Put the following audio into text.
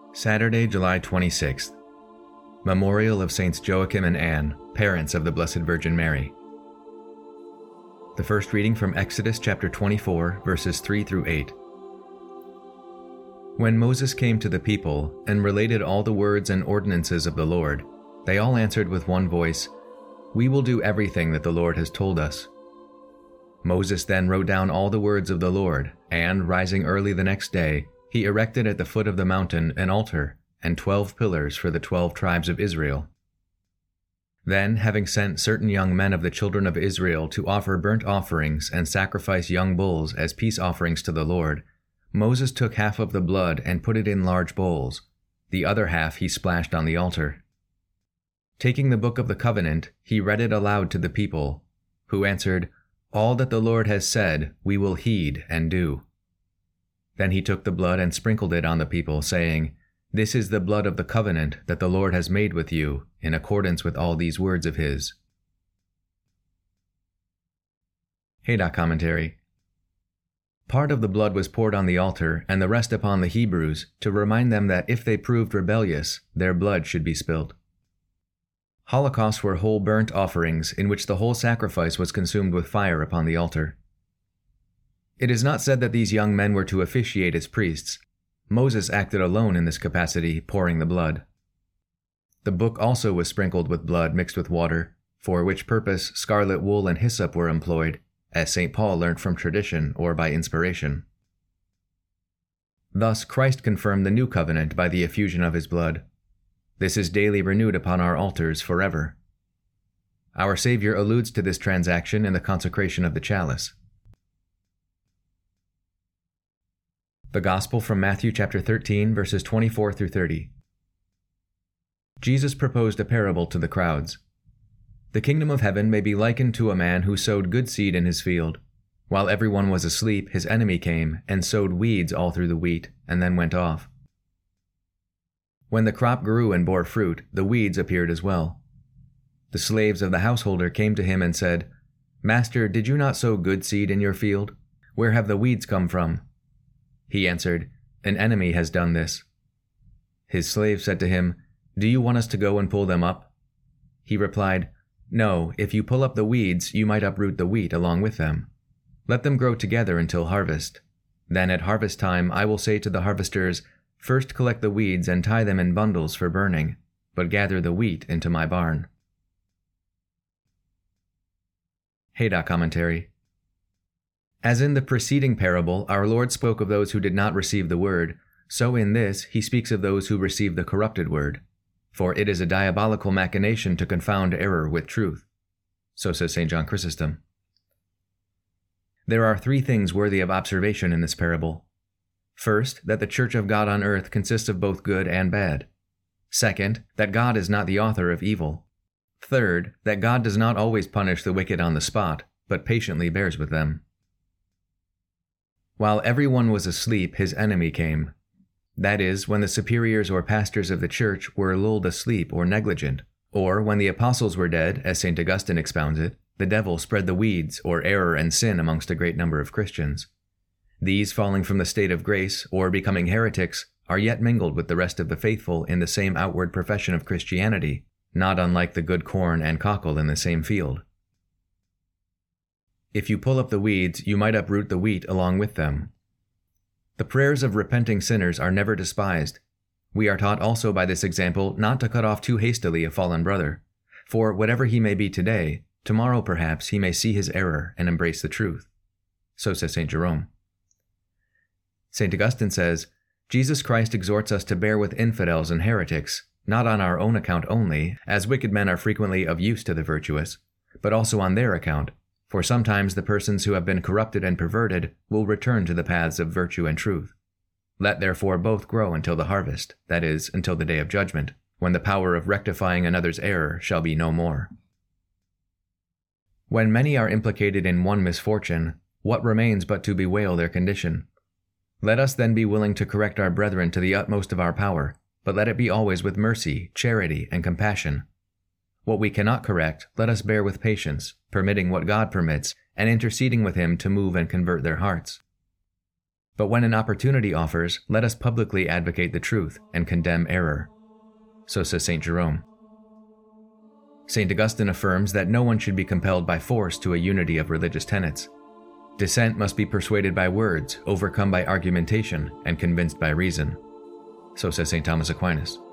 Saturday, July 26th. Memorial of Saints Joachim and Anne, parents of the Blessed Virgin Mary. The first reading from Exodus chapter 24, verses 3 through 8. When Moses came to the people and related all the words and ordinances of the Lord, they all answered with one voice, "We will do everything that the Lord has told us." Moses then wrote down all the words of the Lord, and, rising early the next day, he erected at the foot of the mountain an altar and 12 pillars for the 12 tribes of Israel. Then, having sent certain young men of the children of Israel to offer burnt offerings and sacrifice young bulls as peace offerings to the Lord, Moses took half of the blood and put it in large bowls. The other half he splashed on the altar. Taking the book of the covenant, he read it aloud to the people, who answered, "All that the Lord has said, we will heed and do." Then he took the blood and sprinkled it on the people, saying, "This is the blood of the covenant that the Lord has made with you, in accordance with all these words of his." Haydock Commentary. Part of the blood was poured on the altar and the rest upon the Hebrews to remind them that if they proved rebellious, their blood should be spilt. Holocausts were whole burnt offerings in which the whole sacrifice was consumed with fire upon the altar. It is not said that these young men were to officiate as priests. Moses acted alone in this capacity, pouring the blood. The book also was sprinkled with blood mixed with water, for which purpose scarlet wool and hyssop were employed, as St. Paul learnt from tradition or by inspiration. Thus Christ confirmed the new covenant by the effusion of his blood. This is daily renewed upon our altars forever. Our Savior alludes to this transaction in the consecration of the chalice. The Gospel from Matthew chapter 13, verses 24 through 30. Jesus proposed a parable to the crowds. The kingdom of heaven may be likened to a man who sowed good seed in his field. While everyone was asleep, his enemy came and sowed weeds all through the wheat, and then went off. When the crop grew and bore fruit, the weeds appeared as well. The slaves of the householder came to him and said, "Master, did you not sow good seed in your field? Where have the weeds come from?" He answered, "An enemy has done this." His slave said to him, "Do you want us to go and pull them up?" He replied, "No, if you pull up the weeds, you might uproot the wheat along with them. Let them grow together until harvest. Then at harvest time I will say to the harvesters, 'First collect the weeds and tie them in bundles for burning, but gather the wheat into my barn.'" Haydock Commentary. As in the preceding parable, our Lord spoke of those who did not receive the word, so in this he speaks of those who receive the corrupted word. For it is a diabolical machination to confound error with truth. So says St. John Chrysostom. There are 3 things worthy of observation in this parable. First, that the Church of God on earth consists of both good and bad. Second, that God is not the author of evil. Third, that God does not always punish the wicked on the spot, but patiently bears with them. While everyone was asleep, his enemy came. That is, when the superiors or pastors of the church were lulled asleep or negligent, or when the apostles were dead, as St. Augustine expounds it, the devil spread the weeds or error and sin amongst a great number of Christians. These, falling from the state of grace or becoming heretics, are yet mingled with the rest of the faithful in the same outward profession of Christianity, not unlike the good corn and cockle in the same field. If you pull up the weeds, you might uproot the wheat along with them. The prayers of repenting sinners are never despised. We are taught also by this example not to cut off too hastily a fallen brother, for whatever he may be today, tomorrow perhaps he may see his error and embrace the truth. So says St. Jerome. St. Augustine says, Jesus Christ exhorts us to bear with infidels and heretics, not on our own account only, as wicked men are frequently of use to the virtuous, but also on their account, for sometimes the persons who have been corrupted and perverted will return to the paths of virtue and truth. Let therefore both grow until the harvest, that is, until the day of judgment, when the power of rectifying another's error shall be no more. When many are implicated in one misfortune, what remains but to bewail their condition? Let us then be willing to correct our brethren to the utmost of our power, but let it be always with mercy, charity, and compassion. What we cannot correct, let us bear with patience, permitting what God permits, and interceding with him to move and convert their hearts. But when an opportunity offers, let us publicly advocate the truth and condemn error. So says St. Jerome. St. Augustine affirms that no one should be compelled by force to a unity of religious tenets. Dissent must be persuaded by words, overcome by argumentation, and convinced by reason. So says St. Thomas Aquinas.